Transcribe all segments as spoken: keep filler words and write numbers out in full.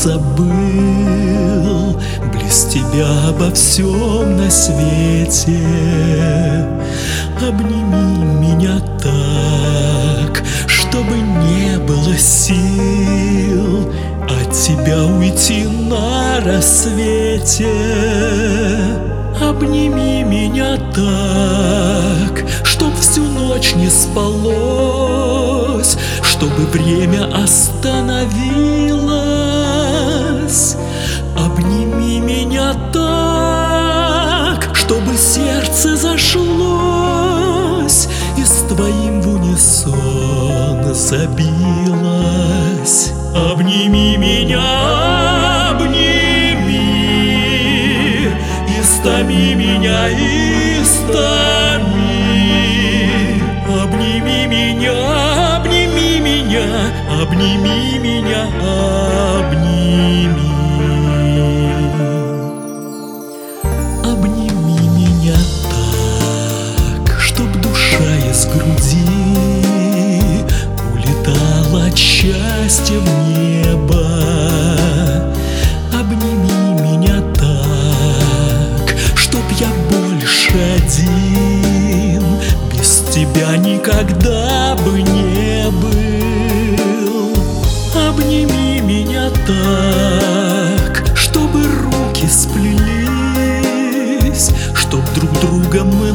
забыл, близ тебя обо всем на свете. Обними меня так, чтобы не было сил от тебя уйти на рассвете. Обними меня так, чтоб всю ночь не спалось, чтобы время остановилось. Обними меня так, чтобы сердце зашлось и с твоим в унисон забилось. Обними меня, обними, истоми меня, истоми. Обними меня, обними меня, обними меня, обними. Обними меня так, чтоб душа из груди улетала от счастья в небо. Обними меня так, чтоб я больше один без тебя никогда бы не был. Обними меня так, чтобы руки сплелись, чтоб друг другом мы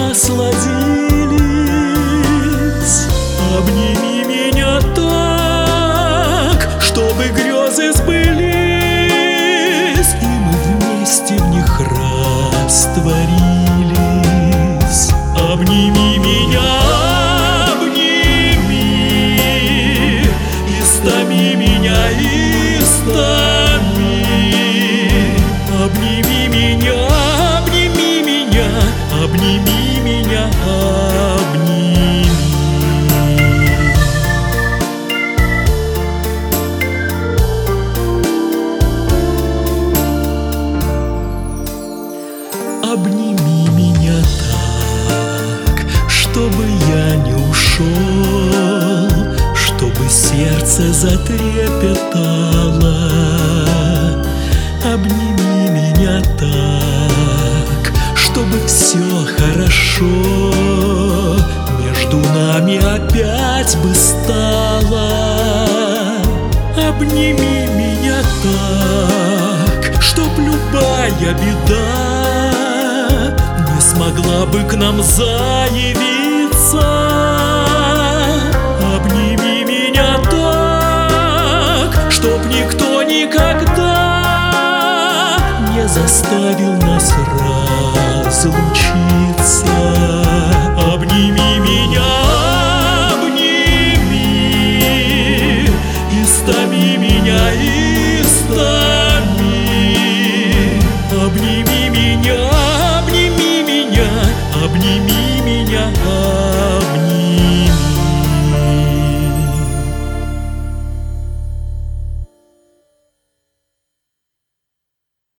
насладились. Обними меня так, чтобы грезы сбылись, и мы вместе в них растворились. Обними меня, обними, истоми меня, истоми. Обними меня, обними меня, обними меня, обними. Обними меня так, чтобы я не ушел, чтобы сердце затрепетало. Обними меня так, чтобы все хорошо между нами опять бы стало. Обними меня так, чтоб любая беда не смогла бы к нам заявиться. Обними меня так, чтоб никто никогда не заставил